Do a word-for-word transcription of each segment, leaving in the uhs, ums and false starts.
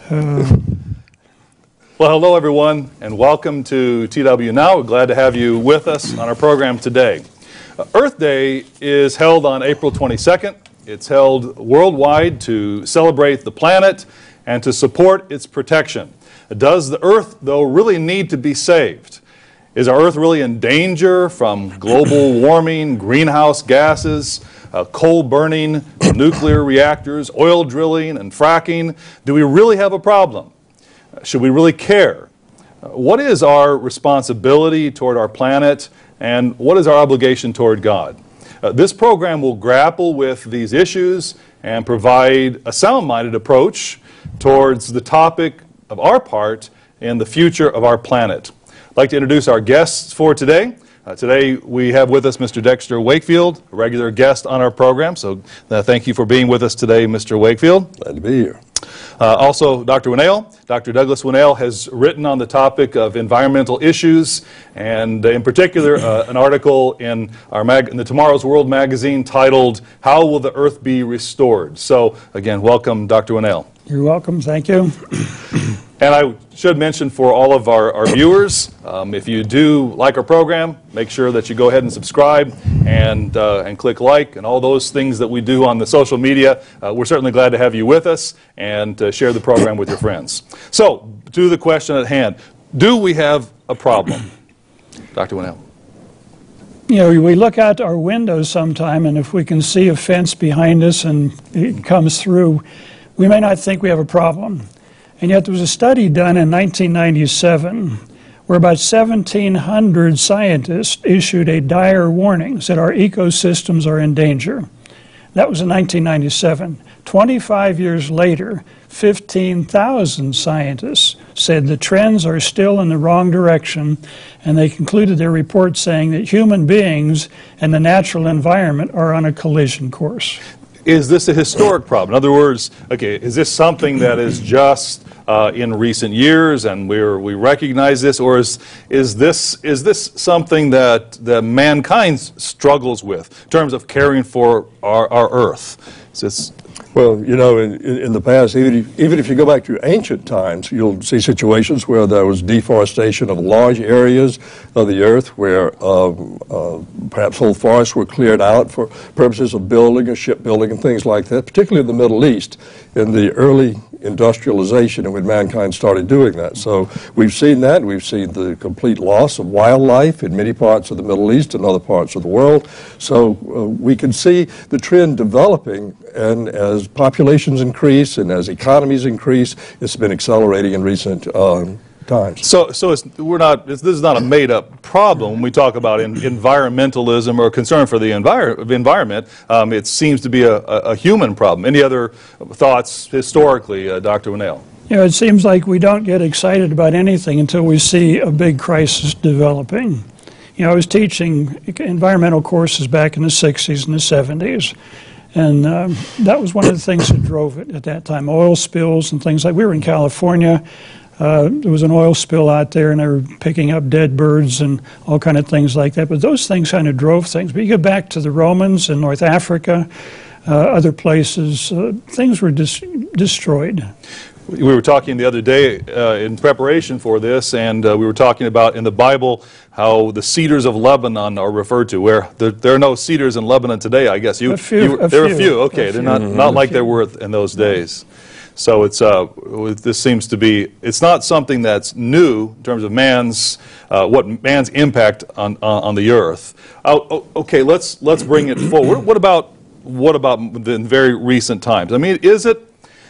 Uh, well, hello everyone, and welcome to T W Now. We're glad to have you with us on our program today. Uh, Earth Day is held on April twenty-second. It's held worldwide to celebrate the planet and to support its protection. Does the Earth, though, really need to be saved? Is our Earth really in danger from global warming, greenhouse gases, uh, coal burning, nuclear reactors, oil drilling, and fracking? Do we really have a problem? Should we really care? Uh, what is our responsibility toward our planet, and what is our obligation toward God? Uh, this program will grapple with these issues and provide a sound-minded approach towards the topic of our part in the future of our planet. I'd like to introduce our guests for today. Uh, today we have with us Mister Dexter Wakefield, a regular guest on our program. So uh, thank you for being with us today, Mister Wakefield. Glad to be here. Uh, also, Doctor Winnail. Doctor Douglas Winnail has written on the topic of environmental issues, and uh, in particular, uh, an article in our mag in the Tomorrow's World magazine titled, "How Will the Earth Be Restored?" So, again, welcome, Doctor Winnail. You're welcome. Thank you. And I should mention for all of our, our viewers, um, if you do like our program, make sure that you go ahead and subscribe and, uh, and click like and all those things that we do on the social media. Uh, we're certainly glad to have you with us and uh, share the program with your friends. So, to the question at hand, do we have a problem? Doctor Winnail. You know, we look out our windows sometime, and if we can see a fence behind us and it comes through, we may not think we have a problem. And yet there was a study done in nineteen ninety-seven where about seventeen hundred scientists issued a dire warning, said our ecosystems are in danger. That was in nineteen ninety-seven. twenty-five years later, fifteen thousand scientists said the trends are still in the wrong direction, and they concluded their report saying that human beings and the natural environment are on a collision course. Is this a historic problem? In other words, okay, is this something that is just uh, in recent years and we're, we recognize this, or is, is, this, is this something that, that mankind struggles with in terms of caring for our, our Earth? Is this Well, you know, in, in the past, even if, even if you go back to ancient times, you'll see situations where there was deforestation of large areas of the earth, where um, uh, perhaps whole forests were cleared out for purposes of building or shipbuilding and things like that, particularly in the Middle East, in the early industrialization and when mankind started doing that. So we've seen that. We've seen the complete loss of wildlife in many parts of the Middle East and other parts of the world. So uh, we can see the trend developing, and as populations increase and as economies increase, it's been accelerating in recent um, times. So, so it's, we're not. It's, this is not a made-up problem when we talk about in, environmentalism or concern for the envir environment. Um, it seems to be a, a, a human problem. Any other thoughts historically, uh, Doctor Winnail? You know, it seems like we don't get excited about anything until we see a big crisis developing. You know, I was teaching environmental courses back in the sixties and the seventies. And um, that was one of the things that drove it at that time, oil spills and things like. We were in California. Uh, there was an oil spill out there, and they were picking up dead birds and all kind of things like that. But those things kind of drove things. But you go back to the Romans in North Africa, uh, other places, uh, things were dis destroyed. We were talking the other day uh, in preparation for this, and uh, we were talking about in the Bible how the cedars of Lebanon are referred to, where there, there are no cedars in Lebanon today, I guess. You, a few. you, A there few. are a few. Okay, a they're few. not, Mm-hmm. not like they were in those days. So it's uh, this seems to be, it's not something that's new in terms of man's, uh, what man's impact on, on, on the earth. Oh, okay, let's, let's bring it forward. What about, what about the very recent times? I mean, is it,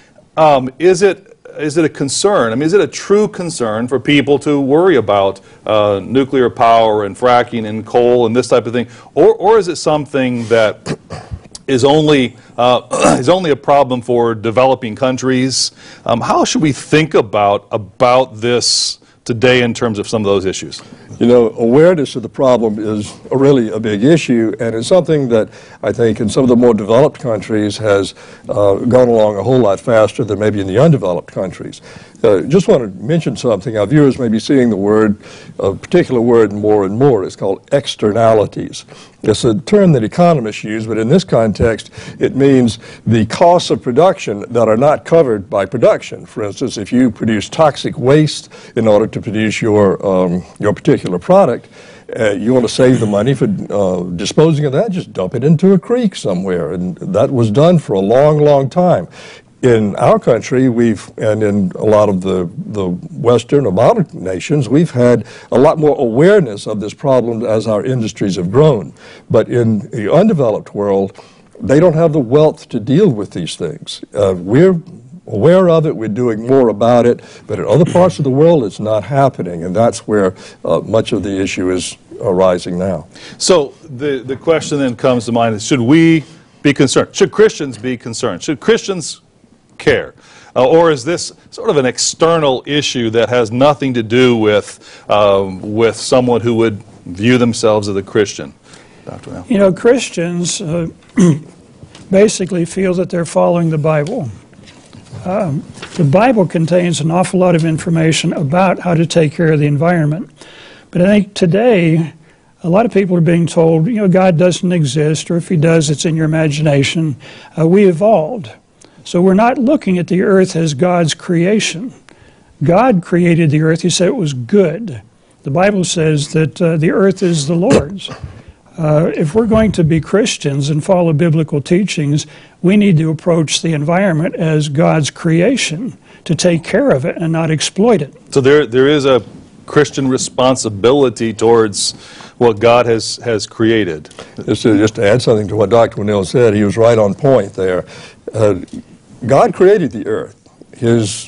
um, is it, is it a concern? I mean, is it a true concern for people to worry about uh, nuclear power and fracking and coal and this type of thing? Or, or is it something that is only uh, is only a problem for developing countries? Um, how should we think about about this today in terms of some of those issues? You know, awareness of the problem is a really a big issue, and it's something that I think in some of the more developed countries has uh, gone along a whole lot faster than maybe in the undeveloped countries. Uh, just want to mention something. Our viewers may be seeing the word, a particular word more and more. It's called externalities. It's a term that economists use, but in this context, it means the costs of production that are not covered by production. For instance, if you produce toxic waste in order to produce your, um, your particular product, uh, you want to save the money for uh, disposing of that, just dump it into a creek somewhere. And that was done for a long, long time. In our country, we've, and in a lot of the, the Western or modern nations, we've had a lot more awareness of this problem as our industries have grown. But in the undeveloped world, they don't have the wealth to deal with these things. Uh, we're aware of it, we're doing more about it, but in other parts of the world, it's not happening, and that's where uh, much of the issue is arising now. So the, the question then comes to mind is, should we be concerned? Should Christians be concerned? Should Christians care? Uh, or is this sort of an external issue that has nothing to do with, um, with someone who would view themselves as a Christian? Doctor Al? You know, Christians uh, basically feel that they're following the Bible. Um, the Bible contains an awful lot of information about how to take care of the environment. But I think today, a lot of people are being told, you know, God doesn't exist, or if he does, it's in your imagination. Uh, we evolved. So we're not looking at the earth as God's creation. God created the earth. He said it was good. The Bible says that uh, the earth is the Lord's. Uh, if we're going to be Christians and follow biblical teachings, we need to approach the environment as God's creation, to take care of it and not exploit it. So there, there is a Christian responsibility towards what God has, has created. Just to, just to add something to what Doctor Winnill said, he was right on point there. Uh, God created the earth. His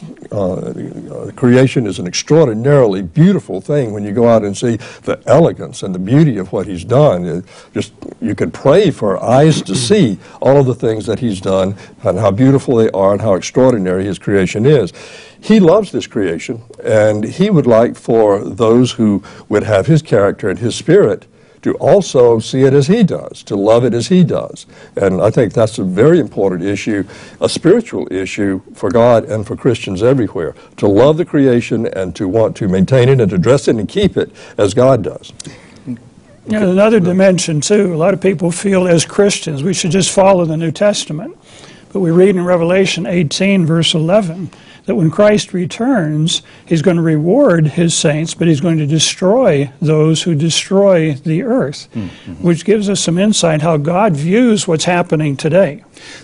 uh, creation is an extraordinarily beautiful thing when you go out and see the elegance and the beauty of what he's done. It just, you could pray for eyes to see all of the things that he's done and how beautiful they are and how extraordinary his creation is. He loves this creation, and he would like for those who would have his character and his spirit to also see it as he does, to love it as he does. And I think that's a very important issue, a spiritual issue for God and for Christians everywhere, to love the creation and to want to maintain it and to dress it and keep it as God does. You know, another dimension, too, a lot of people feel as Christians we should just follow the New Testament. But we read in Revelation eighteen, verse eleven, that when Christ returns, he's going to reward his saints, but he's going to destroy those who destroy the earth, mm-hmm. which gives us some insight how God views what's happening today.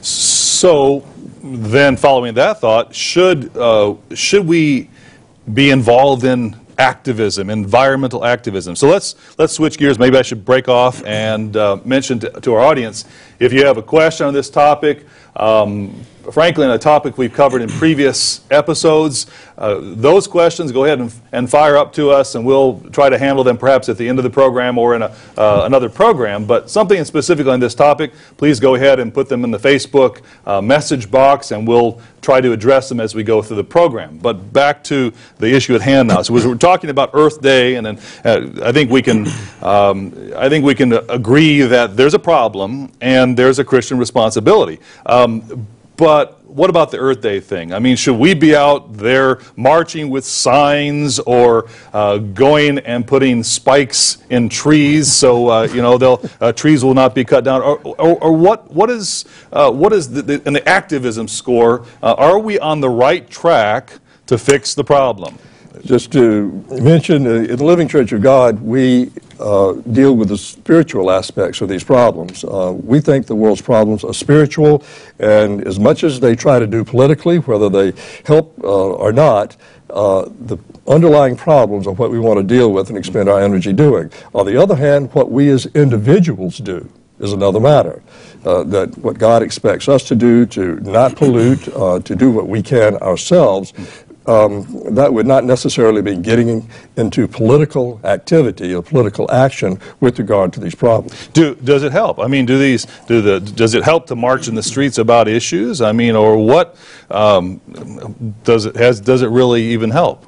So then, following that thought, should, uh, should we be involved in activism, environmental activism? So let's let's switch gears. Maybe I should break off and uh, mention to, to our audience, if you have a question on this topic, um, frankly, on a topic we've covered in previous episodes, uh, those questions, go ahead and, and fire up to us, and we'll try to handle them perhaps at the end of the program or in a, uh, another program. But something specific on this topic, please go ahead and put them in the Facebook uh, message box, and we'll try to address them as we go through the program. But back to the issue at hand now. So we're talking about Earth Day, and then uh, I think we can, um, I think we can agree that there's a problem and there's a Christian responsibility. Um, But what about the Earth Day thing? I mean, should we be out there marching with signs, or uh, going and putting spikes in trees so uh, you know they'll uh, trees will not be cut down? Or, or, or what what is uh, what is the, the, in the activism score? Uh, are we on the right track to fix the problem? Just to mention, uh, in the Living Church of God, we uh, deal with the spiritual aspects of these problems. Uh, we think the world's problems are spiritual, and as much as they try to do politically, whether they help uh, or not, uh, the underlying problems are what we want to deal with and expend our energy doing. On the other hand, what we as individuals do is another matter. Uh, that what God expects us to do, to not pollute, uh, to do what we can ourselves, Um, that would not necessarily be getting into political activity or political action with regard to these problems. Do, does it help? I mean, do these do the does it help to march in the streets about issues? I mean, or what um, does it has does it really even help?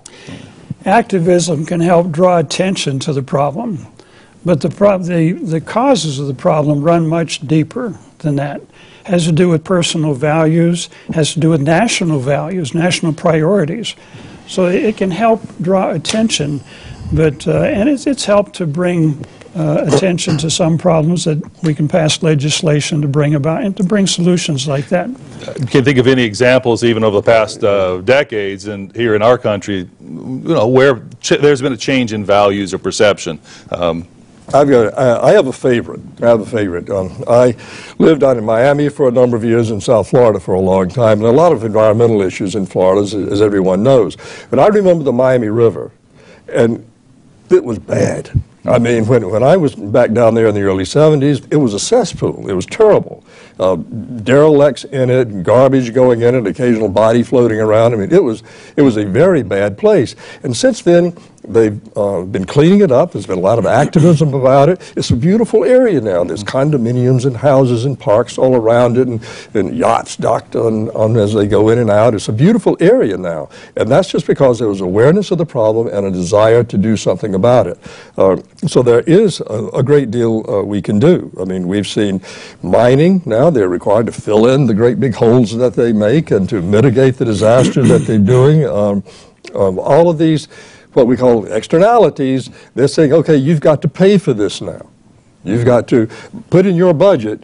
Activism can help draw attention to the problem, but the prob the the causes of the problem run much deeper than that. Has to do with personal values, has to do with national values, national priorities. So it can help draw attention, but uh, and it's, it's helped to bring uh, attention to some problems, that we can pass legislation to bring about and to bring solutions like that. You can think of any examples even over the past uh, decades and here in our country, you know, where ch there's been a change in values or perception. Um, I've got, I I have a favorite. I have a favorite. Um, I lived down in Miami for a number of years, in South Florida for a long time, and a lot of environmental issues in Florida, as, as everyone knows. But I remember the Miami River, and it was bad. I mean, when, when I was back down there in the early seventies, it was a cesspool. It was terrible. Uh, derelicts in it, garbage going in it, occasional body floating around. I mean, it was, it was a very bad place. And since then, they've uh, been cleaning it up. There's been a lot of activism about it. It's a beautiful area now. There's condominiums and houses and parks all around it, and, and yachts docked on, on as they go in and out. It's a beautiful area now. And that's just because there was awareness of the problem and a desire to do something about it. Uh, so there is a, a great deal uh, we can do. I mean, we've seen mining now. They're required to fill in the great big holes that they make and to mitigate the disaster that they're doing. Um, um, all of these, what we call externalities, they're saying, okay, you've got to pay for this now. You've got to put in your budget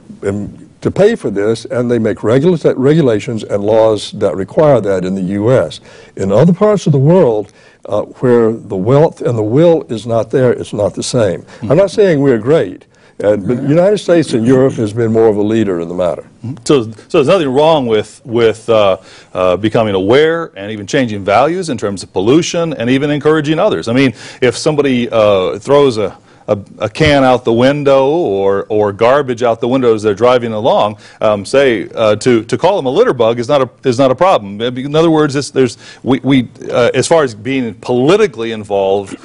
um, to pay for this, and they make regula regulations and laws that require that in the U S. In other parts of the world, uh, where the wealth and the will is not there, it's not the same. Mm-hmm. I'm not saying we're great, uh, but the United States and Europe has been more of a leader in the matter. So, so there's nothing wrong with, with uh, uh, becoming aware and even changing values in terms of pollution and even encouraging others. I mean, if somebody uh, throws a, a, a can out the window or, or garbage out the window as they're driving along, um, say, uh, to, to call them a litter bug is not a, is not a problem. In other words, it's, there's, we, we, uh, as far as being politically involved,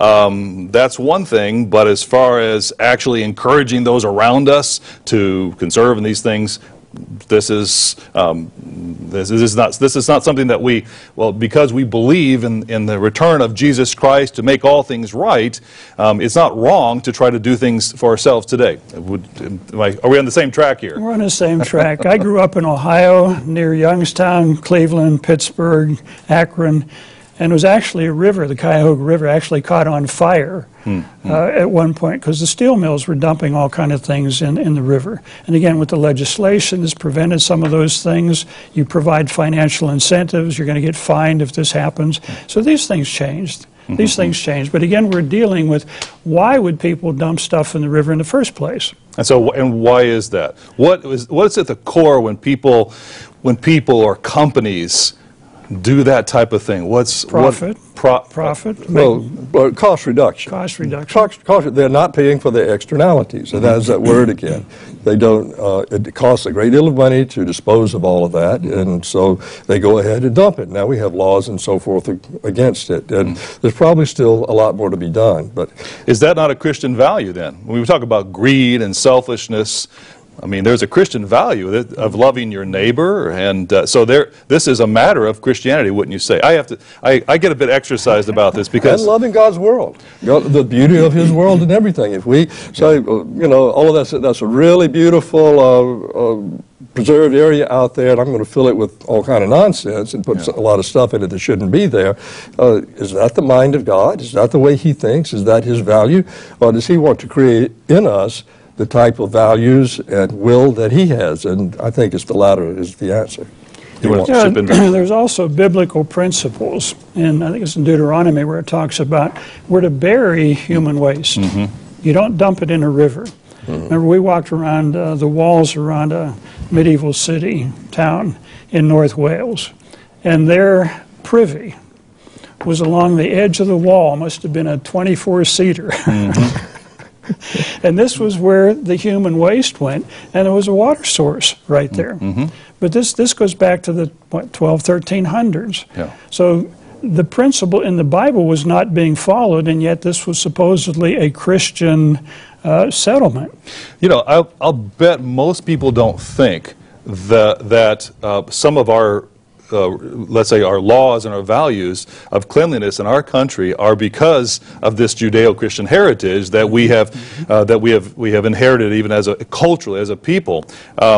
um, that's one thing, but as far as actually encouraging those around us to conserve in these things, This is um, this is not this is not something that we, well, because we believe in in the return of Jesus Christ to make all things right. Um, it's not wrong to try to do things for ourselves today. Would, am I, are we on the same track here? We're on the same track. I grew up in Ohio, near Youngstown, Cleveland, Pittsburgh, Akron, and it was actually a river, the Cuyahoga River, actually caught on fire hmm. uh, at one point because the steel mills were dumping all kind of things in, in the river. And again, with the legislation, has prevented some of those things. You provide financial incentives. You're going to get fined if this happens. So these things changed. Mm-hmm. These things changed. But again, we're dealing with why would people dump stuff in the river in the first place? And so, and why is that? What is what's at the core when people, when people or companies do that type of thing? What's profit? What, pro, profit. Well, well, cost reduction. Cost reduction. Cost, cost, they're not paying for their externalities, and that's that word again. They don't. Uh, it costs a great deal of money to dispose of all of that, and so they go ahead and dump it. Now we have laws and so forth against it, and there's probably still a lot more to be done. But is that not a Christian value then? When we talk about greed and selfishness, I mean, there's a Christian value of loving your neighbor, and uh, so there. This is a matter of Christianity, wouldn't you say? I have to. I, I get a bit exercised about this because and loving God's world, God, the beauty of His world and everything. If we say, you know, all of that's that's a really beautiful uh, uh, preserved area out there, and I'm going to fill it with all kind of nonsense and put yeah. a lot of stuff in it that shouldn't be there. Uh, is that the mind of God? Is that the way He thinks? Is that His value, or does He want to create in us the type of values and will that He has? And I think it's the latter is the answer. Yeah, there's also biblical principles, and I think it's in Deuteronomy where it talks about we're to bury human waste. Mm-hmm. You don't dump it in a river. Mm-hmm. Remember, we walked around uh, the walls around a medieval city, town in North Wales, and their privy was along the edge of the wall, must have been a twenty-four seater. Mm-hmm. And this was where the human waste went, and there was a water source right there. Mm-hmm. But this, this goes back to the, what, twelve, thirteen hundreds. Yeah. So the principle in the Bible was not being followed, and yet this was supposedly a Christian uh, settlement. You know, I'll, I'll bet most people don't think that, that uh, some of our Uh, let's say our laws and our values of cleanliness in our country are because of this Judeo-Christian heritage that we have uh, that we have we have inherited even as a culturally as a people. Um,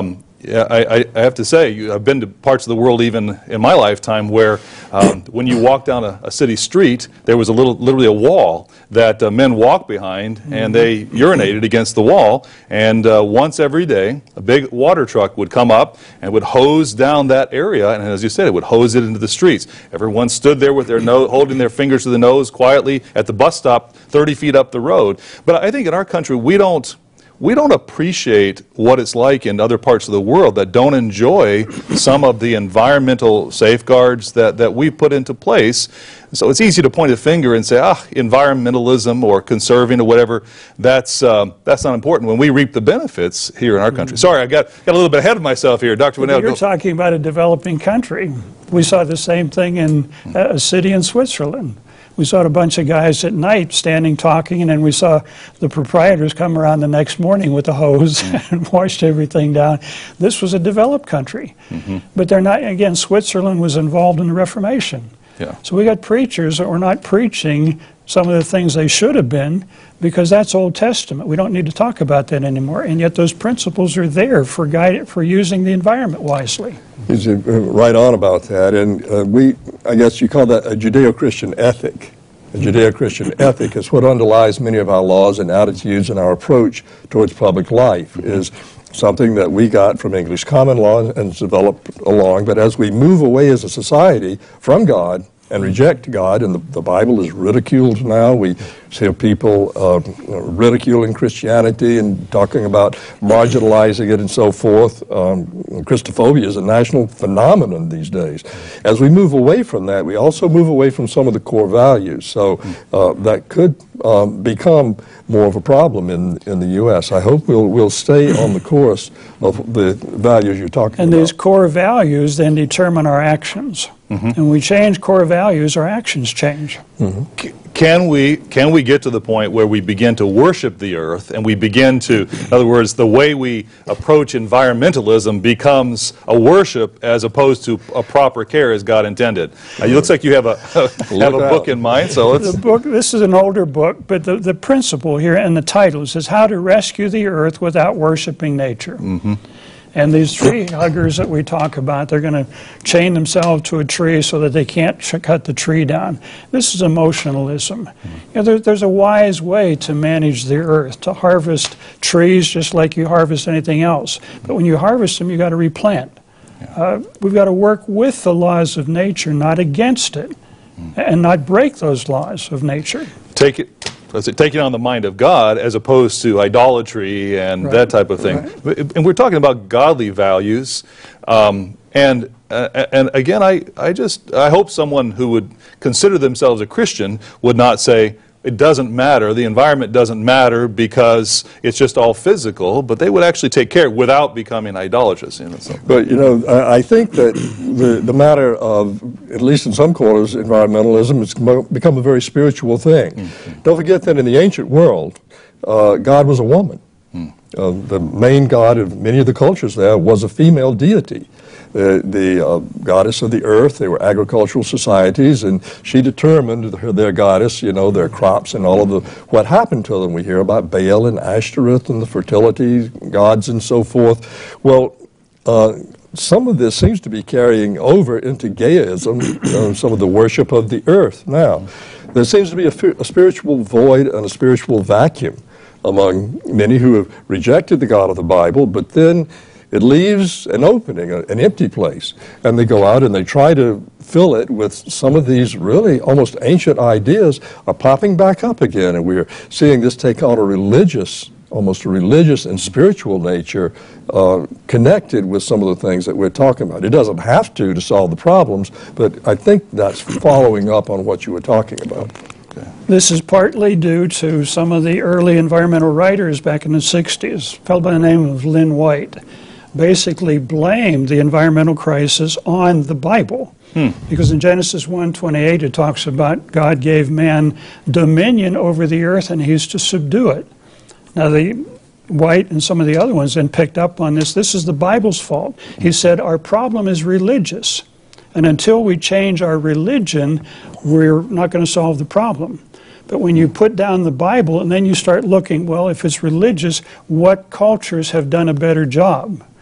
Yeah, I, I I have to say, you, I've been to parts of the world even in my lifetime where um, when you walk down a, a city street, there was a little, literally a wall that uh, men walked behind, and they urinated against the wall. And uh, once every day, a big water truck would come up and would hose down that area, and as you said, it would hose it into the streets. Everyone stood there with their nose, holding their fingers to the nose quietly at the bus stop thirty feet up the road. But I think in our country, we don't We don't appreciate what it's like in other parts of the world that don't enjoy some of the environmental safeguards that, that we put into place. So it's easy to point a finger and say, ah, environmentalism or conserving or whatever, that's, um, that's not important when we reap the benefits here in our country. Sorry, I got, got a little bit ahead of myself here. Doctor Winnell, You're go. talking about a developing country. We saw the same thing in a city in Switzerland. We saw a bunch of guys at night standing talking, and then we saw the proprietors come around the next morning with a hose mm. and washed everything down. This was a developed country. Mm-hmm. But they're not, again, Switzerland was involved in the Reformation. Yeah. So we got preachers that were not preaching some of the things they should have been, because that's Old Testament. We don't need to talk about that anymore. And yet those principles are there for guide, for using the environment wisely. He's uh, right on about that. And uh, we, I guess you call that a Judeo-Christian ethic. A Judeo-Christian ethic is what underlies many of our laws and attitudes, and our approach towards public life is something that we got from English common law and developed along. But as we move away as a society from God and reject God, and the, the Bible is ridiculed now. We see people uh, ridiculing Christianity and talking about marginalizing it and so forth. Um, Christophobia is a national phenomenon these days. As we move away from that, we also move away from some of the core values. So uh, that could um, become more of a problem in, in the U S I hope we'll, we'll stay on the course of the values you're talking and about. And these core values then determine our actions. Mm-hmm. And when we change core values, our actions change. Mm-hmm. Can we, can we get to the point where we begin to worship the earth and we begin to, in other words, the way we approach environmentalism becomes a worship as opposed to a proper care as God intended? Uh, it looks like you have a, have a book in mind, so let's... The book, this is an older book, but the, the principle here in the title says how to rescue the earth without worshiping nature. Mm-hmm. And these tree huggers that we talk about, they're going to chain themselves to a tree so that they can't ch- cut the tree down. This is emotionalism. Mm-hmm. You know, there, there's a wise way to manage the earth, to harvest trees just like you harvest anything else. But when you harvest them, you've got to replant. Yeah. Uh, we've got to work with the laws of nature, not against it, mm-hmm. and not break those laws of nature. Take it. Let's say, taking on the mind of God as opposed to idolatry and right. that type of thing. Right. And we're talking about godly values. Um, and uh, and again, I, I just I hope someone who would consider themselves a Christian would not say, it doesn't matter, the environment doesn't matter because it's just all physical, but they would actually take care without becoming idolatrous. You know, so. But, you know, I think that the, the matter of, at least in some quarters, environmentalism has become a very spiritual thing. Mm-hmm. Don't forget that in the ancient world, uh, God was a woman. Mm. Uh, the main god of many of the cultures there was a female deity. Uh, the uh, goddess of the earth. They were agricultural societies, and she determined her, their goddess, you know, their crops and all of the what happened to them. We hear about Baal and Ashtoreth and the fertility gods and so forth. Well, uh, some of this seems to be carrying over into Gaiaism, uh, some of the worship of the earth. Now, there seems to be a, a spiritual void and a spiritual vacuum among many who have rejected the God of the Bible, but then it leaves an opening, an empty place, and they go out and they try to fill it with some of these really almost ancient ideas are popping back up again, and we're seeing this take on a religious, almost a religious and spiritual nature uh, connected with some of the things that we're talking about. It doesn't have to to solve the problems, but I think that's following up on what you were talking about. This is partly due to some of the early environmental writers back in the sixties, a fellow by the name of Lynn White, basically blamed the environmental crisis on the Bible. Hmm. Because in Genesis one twenty-eight it talks about God gave man dominion over the earth and he's to subdue it. Now the White and some of the other ones then picked up on this. This is the Bible's fault. He said our problem is religious. And until we change our religion, we're not going to solve the problem. But when you put down the Bible and then you start looking, well, if it's religious, what cultures have done a better job?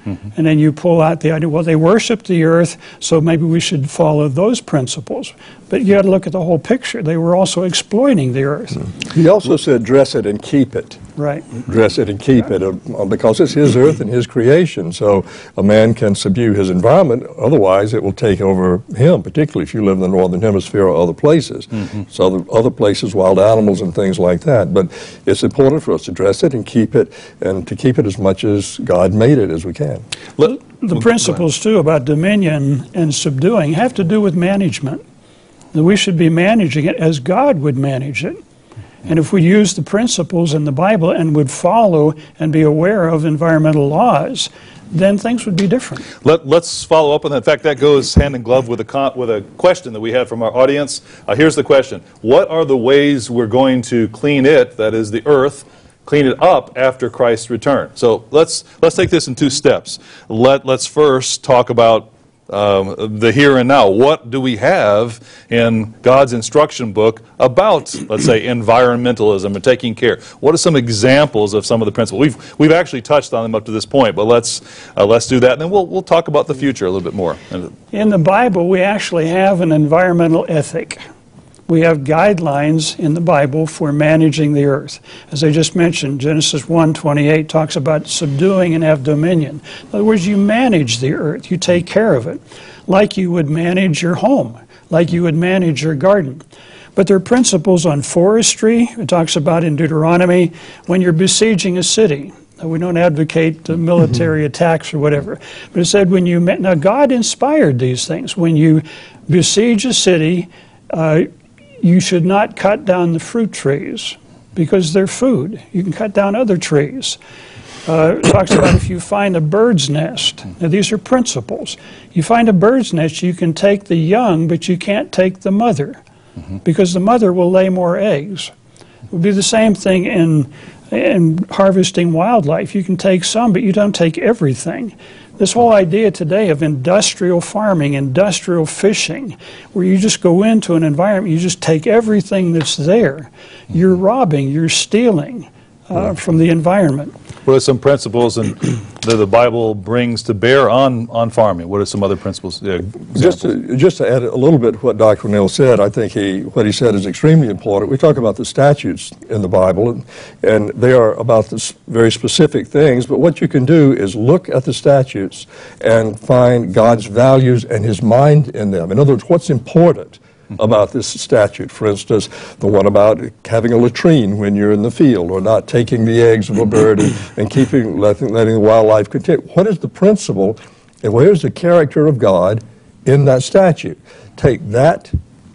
And then you pull out the idea, well, they worship the earth, so maybe we should follow those principles. But you got to look at the whole picture. They were also exploiting the earth. He also said, dress it and keep it. Right. Dress it and keep it, uh, because it's his earth and his creation. So a man can subdue his environment, otherwise it will take over him, particularly if you live in the northern hemisphere or other places. Mm-hmm. So the other places, wild animals and things like that. But it's important for us to dress it and keep it, and to keep it as much as God made it as we can. Let, the principles, too, about dominion and subduing have to do with management. That we should be managing it as God would manage it. And if we use the principles in the Bible and would follow and be aware of environmental laws, then things would be different. Let, let's follow up on that. In fact, that goes hand in glove with a, con with a question that we have from our audience. Uh, here's the question. What are the ways we're going to clean it, that is the earth, clean it up after Christ's return? So let's, let's take this in two steps. Let, let's first talk about Um, the here and now. What do we have in God's instruction book about, let's say, environmentalism and taking care? What are some examples of some of the principles? We've we've actually touched on them up to this point, but let's uh, let's do that, and then we'll we'll talk about the future a little bit more. In the Bible, we actually have an environmental ethic. We have guidelines in the Bible for managing the earth. As I just mentioned, Genesis one twenty-eight talks about subduing and have dominion. In other words, you manage the earth. You take care of it, like you would manage your home, like you would manage your garden. But there are principles on forestry. It talks about in Deuteronomy when you're besieging a city. We don't advocate uh, military attacks or whatever. But it said when you... Now, God inspired these things. When you besiege a city, uh, you should not cut down the fruit trees because they're food. You can cut down other trees. Uh, it talks about if you find a bird's nest. Now, these are principles. You find a bird's nest, you can take the young, but you can't take the mother mm-hmm. because the mother will lay more eggs. It would be the same thing in, in harvesting wildlife. You can take some, but you don't take everything. This whole idea today of industrial farming, industrial fishing, where you just go into an environment, you just take everything that's there. You're robbing, you're stealing uh, from the environment. What are some principles and that the Bible brings to bear on, on farming? What are some other principles? Yeah, just, to, just to add a little bit to what Doctor Neal said, I think he, what he said is extremely important. We talk about the statutes in the Bible, and, and they are about this very specific things, but what you can do is look at the statutes and find God's values and His mind in them. In other words, what's important about this statute. For instance, the one about having a latrine when you're in the field, or not taking the eggs of a bird and, and keeping letting, letting the wildlife continue. What is the principle, and where's the character of God in that statute? Take that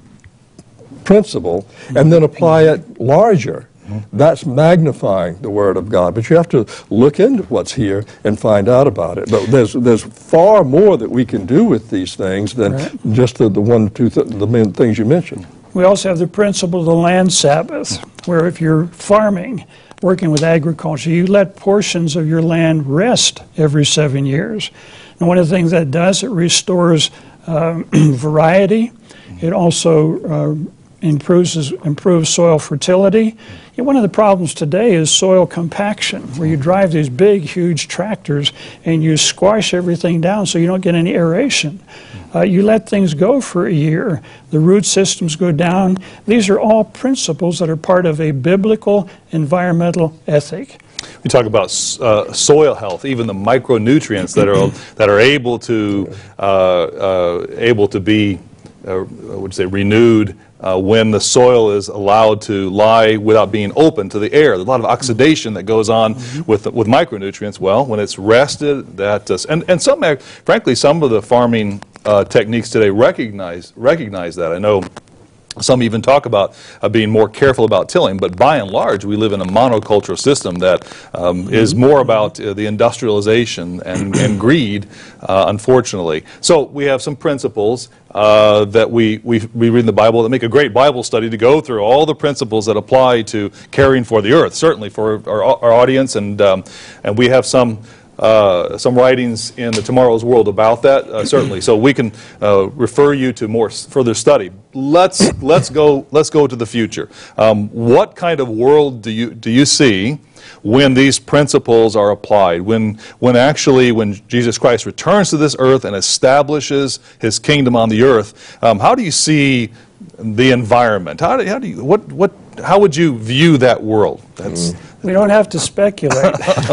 principle and then apply it larger. That's magnifying the Word of God. But you have to look into what's here and find out about it. But there's there's far more that we can do with these things than right. just the, the one, two, th the main things you mentioned. We also have the principle of the land Sabbath, where if you're farming, working with agriculture, you let portions of your land rest every seven years. And one of the things that does, it restores um, variety. It also uh, improves improves soil fertility. And one of the problems today is soil compaction, where you drive these big, huge tractors and you squash everything down so you don't get any aeration. Uh, you let things go for a year, the root systems go down. These are all principles that are part of a biblical environmental ethic. We talk about uh, soil health, even the micronutrients that are that are able to uh, uh, able to be, uh, I would say, renewed. Uh, when the soil is allowed to lie without being open to the air. There's a lot of oxidation that goes on mm-hmm. with with micronutrients. Well, when it's rested, that does, and and some, frankly, some of the farming uh, techniques today recognize recognize that. I know some even talk about uh, being more careful about tilling, but by and large, we live in a monocultural system that um, is more about uh, the industrialization and, and greed, uh, unfortunately. So we have some principles uh, that we, we, we read in the Bible that make a great Bible study to go through all the principles that apply to caring for the earth, certainly for our, our audience, and, um, and we have some uh, some writings in the Tomorrow's World about that, uh, certainly. So we can uh, refer you to more s- further study. Let's let's go let's go to the future. Um, what kind of world do you do you see when these principles are applied, when, when actually, when Jesus Christ returns to this earth and establishes His kingdom on the earth? Um, how do you see the environment? How do, how do you, what, what, how would you view that world? That's, We don't have to speculate.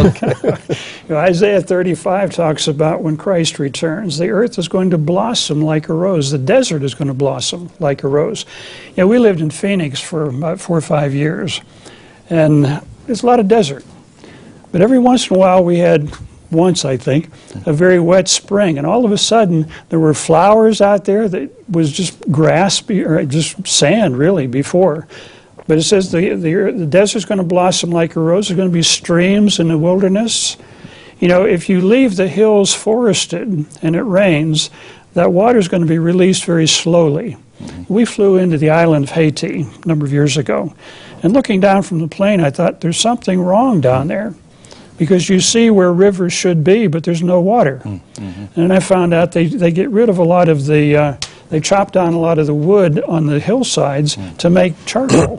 You know, Isaiah thirty-five talks about when Christ returns, the earth is going to blossom like a rose. The desert is going to blossom like a rose. You know, we lived in Phoenix for about four or five years, and there's a lot of desert. But every once in a while we had, once I think, a very wet spring, and all of a sudden there were flowers out there that was just grass, be- or just sand really before. But it says the, the, the desert's going to blossom like a rose. There's going to be streams in the wilderness. You know, if you leave the hills forested and it rains, that water's going to be released very slowly. We flew into the island of Haiti a number of years ago. And looking down from the plane, I thought, there's something wrong down there. Because you see where rivers should be, but there's no water. Mm-hmm. And I found out they, they get rid of a lot of the, uh, they chop down a lot of the wood on the hillsides mm-hmm. to make charcoal.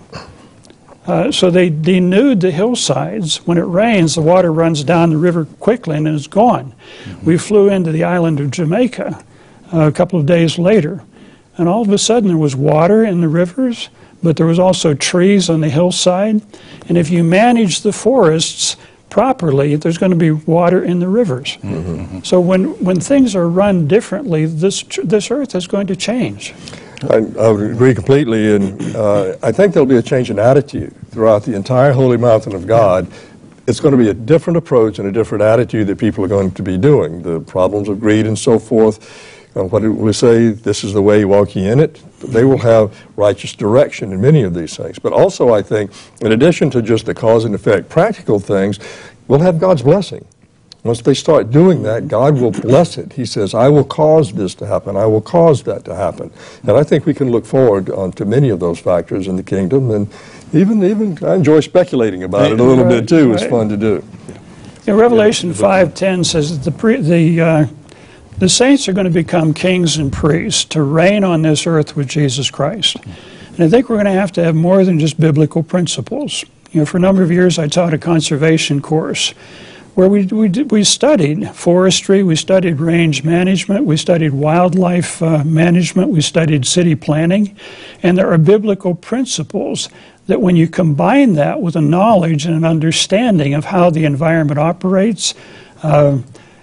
Uh, so they denude the hillsides. When it rains, the water runs down the river quickly and it's gone. Mm-hmm. We flew into the island of Jamaica uh, a couple of days later. And all of a sudden there was water in the rivers, but there was also trees on the hillside. And if you manage the forests properly, there's going to be water in the rivers. Mm-hmm. So when, when things are run differently, this this earth is going to change. I, I would agree completely, and uh, I think there'll be a change in attitude throughout the entire Holy Mountain of God. It's going to be a different approach and a different attitude that people are going to be doing. The problems of greed and so forth, uh, what it will say, this is the way, walk ye in it. They will have righteous direction in many of these things. But also, I think, in addition to just the cause and effect practical things, we'll have God's blessing. Once they start doing that, God will bless it. He says, I will cause this to happen. I will cause that to happen. And I think we can look forward um, to many of those factors in the kingdom. And even, even I enjoy speculating about it a little Right, bit, too. It's right. fun to do. In Revelation five ten says that the, pre, the, uh, the saints are going to become kings and priests to reign on this earth with Jesus Christ. And I think we're going to have to have more than just biblical principles. You know, for a number of years I taught a conservation course where we, we, we studied forestry, we studied range management, we studied wildlife uh, management, we studied city planning, and there are biblical principles that when you combine that with a knowledge and an understanding of how the environment operates, uh,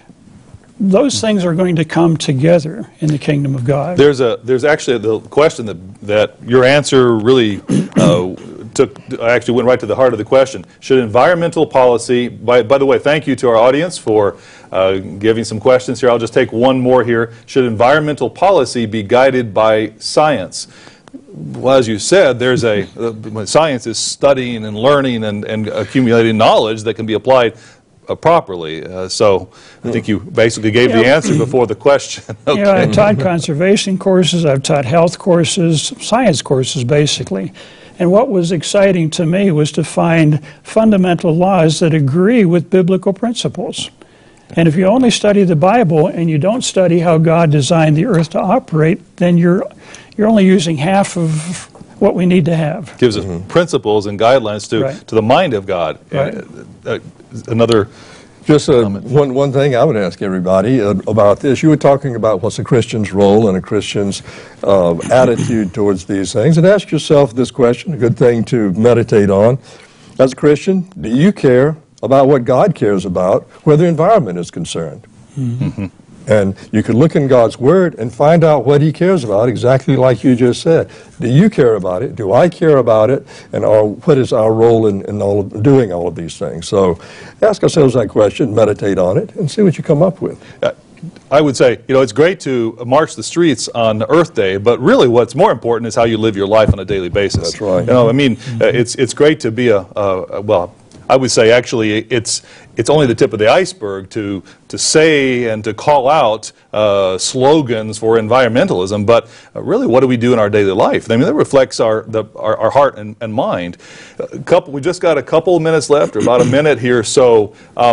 those things are going to come together in the kingdom of God. There's a there's actually the question that that your answer really uh, took actually went right to the heart of the question. Should environmental policy? By by the way, thank you to our audience for uh, giving some questions here. I'll just take one more here. Should environmental policy be guided by science? Well, as you said, there's a uh, science is studying and learning and, and accumulating knowledge that can be applied Uh, properly. Uh, so I think you basically gave the Yeah. answer before the question. Okay. You know, I've taught conservation courses, I've taught health courses, science courses basically. And what was exciting to me was to find fundamental laws that agree with biblical principles. And if you only study the Bible and you don't study how God designed the earth to operate, then you're you're only using half of what we need to have. Gives us principles and guidelines to, Right. to the mind of God. Right. Uh, uh, another Just uh, one, one thing I would ask everybody uh, about this. You were talking about what's a Christian's role and a Christian's uh, attitude towards these things. And ask yourself this question, a good thing to meditate on. As a Christian, do you care about what God cares about where the environment is concerned? Mm-hmm. And you can look in God's Word and find out what He cares about, exactly like you just said. Do you care about it? Do I care about it? And our, what is our role in, in all of, doing all of these things? So ask ourselves that question, meditate on it, and see what you come up with. Uh, I would say, you know, it's great to march the streets on Earth Day, but really what's more important is how you live your life on a daily basis. That's right. You know, I mean, uh, it's it's great to be a, a, a well, I would say actually it's it's only the tip of the iceberg to to say and to call out uh, slogans for environmentalism, but uh, really what do we do in our daily life? I mean, that reflects our the, our, our heart and, and mind. A couple, we just got a couple of minutes left, or about a minute here, so um,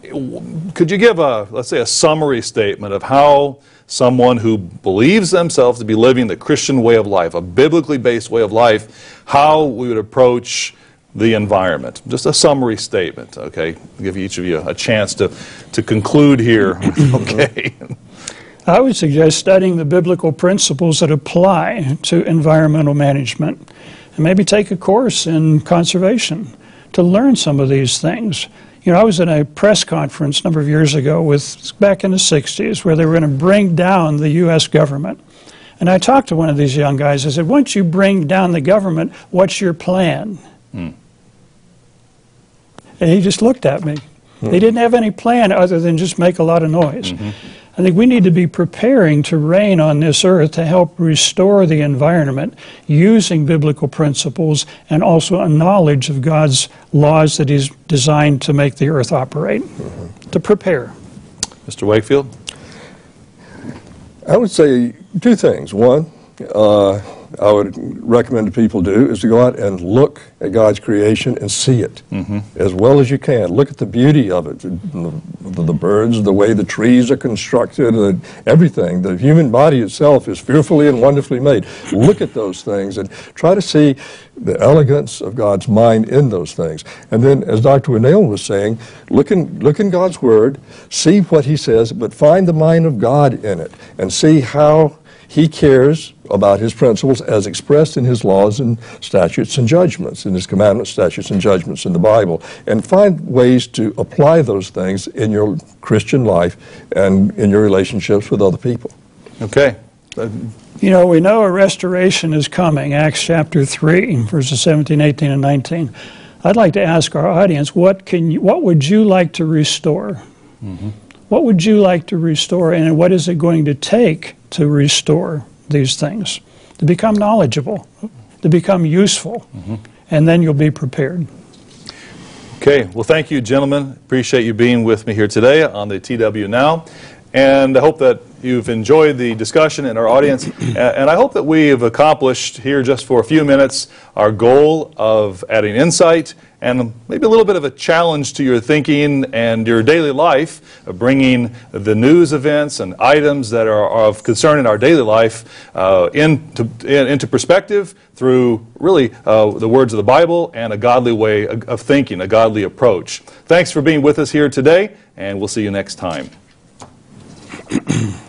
could you give a, let's say, a summary statement of how someone who believes themselves to be living the Christian way of life, a biblically based way of life, how we would approach the environment? Just a summary statement, okay? I'll give each of you a chance to, to conclude here, okay? I would suggest studying the biblical principles that apply to environmental management, and maybe take a course in conservation to learn some of these things. You know, I was in a press conference a number of years ago, with back in the sixties, where they were going to bring down the U S government. And I talked to one of these young guys. I said, once you bring down the government, what's your plan? Hmm. And he just looked at me. Hmm. They didn't have any plan other than just make a lot of noise. Mm-hmm. I think we need to be preparing to reign on this earth to help restore the environment using biblical principles and also a knowledge of God's laws that He's designed to make the earth operate, mm-hmm. to prepare. Mister Wakefield? I would say two things. One, uh, I would recommend to people do is to go out and look at God's creation and see it mm-hmm. as well as you can. Look at the beauty of it, the, the birds, the way the trees are constructed, uh, everything. The human body itself is fearfully and wonderfully made. Look at those things and try to see the elegance of God's mind in those things. And then, as Doctor Winnell was saying, look in, look in God's Word, see what He says, but find the mind of God in it and see how He cares about His principles as expressed in His laws and statutes and judgments, in His commandments, statutes, and judgments in the Bible, and find ways to apply those things in your Christian life and in your relationships with other people. Okay. You know, we know a restoration is coming, Acts chapter three, verses seventeen, eighteen, and nineteen. I'd like to ask our audience, what can you, what would you like to restore? Mm-hmm. What would you like to restore, and what is it going to take to restore these things? To become knowledgeable, to become useful, mm-hmm. and then you'll be prepared. Okay, well, thank you, gentlemen. Appreciate you being with me here today on the T W Now. And I hope that you've enjoyed the discussion in our audience. And I hope that we have accomplished here, just for a few minutes, our goal of adding insight and maybe a little bit of a challenge to your thinking and your daily life, of bringing the news events and items that are of concern in our daily life uh, into, into perspective through really uh, the words of the Bible and a godly way of thinking, a godly approach. Thanks for being with us here today, and we'll see you next time.